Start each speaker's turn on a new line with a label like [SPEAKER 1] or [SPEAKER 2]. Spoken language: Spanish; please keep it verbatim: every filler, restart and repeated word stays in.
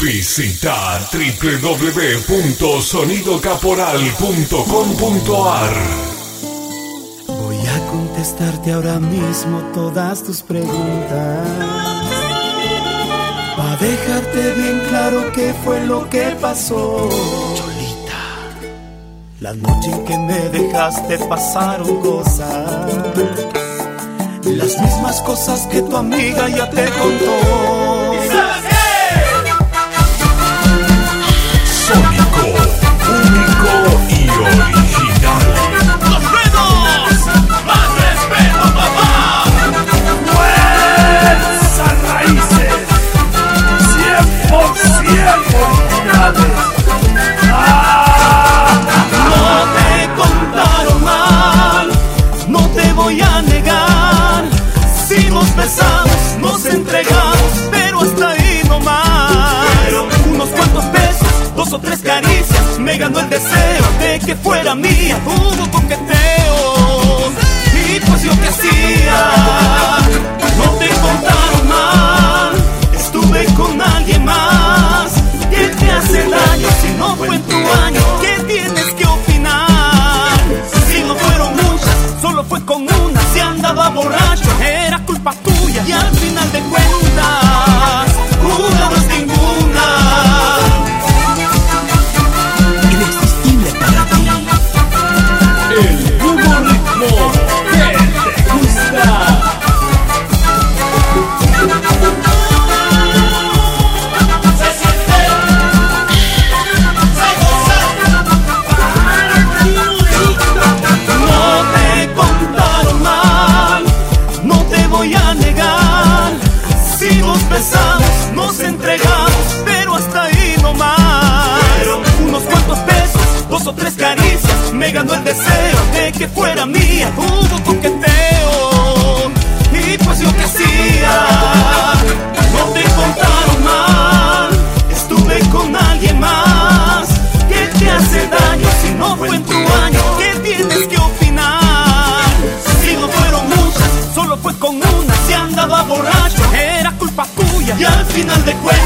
[SPEAKER 1] Visita doble u doble u doble u punto sonido caporal punto com punto a r.
[SPEAKER 2] Voy a contestarte ahora mismo todas tus preguntas, para dejarte bien claro qué fue lo que pasó. Cholita, la noche en que me dejaste pasaron cosas, las mismas cosas que tu amiga ya te contó.
[SPEAKER 1] ¿Sabes qué? Sónico, único y original.
[SPEAKER 3] ¡Los ruedos! ¡Más respeto, papá!
[SPEAKER 4] ¡Fuerza raíces! ¡Cien por ciento originales! ¡Ah!
[SPEAKER 2] No te contaron mal, no te voy a negar. Si nos besamos, nos entregamos, pero hasta ahí no más. Unos cuantos besos, dos o tres caricias, me ganó el deseo de que fuera mía. Hubo coqueteos, y pues yo que hacía. No te contaron mal, estuve con alguien más. ¿Qué te hace daño si no fue en tu año? ¿Qué tienes que opinar? Si no fueron muchas, solo fue con una. Si andaba borracho, era culpa tuya. Y al final de cuentas, una no es ninguna. Irresistible para ti.
[SPEAKER 4] El nuevo ritmo que te gusta.
[SPEAKER 3] Se siente, se goza.
[SPEAKER 2] No te contaron mal, no te voy a negar. Si nos besamos, nos entregamos, pero hasta ahí no más. Unos cuantos besos, dos o tres caricias, me ganó el deseo de que fuera mía. Hubo coqueteo, y pues yo que hacía. No te contaron mal, estuve con alguien más. ¿Qué te hace daño si no fue en tu año? ¿Qué tienes que opinar? Si no fueron muchas, solo fue con una. Si andaba borracho, era culpa tuya. Y al final de cuentas,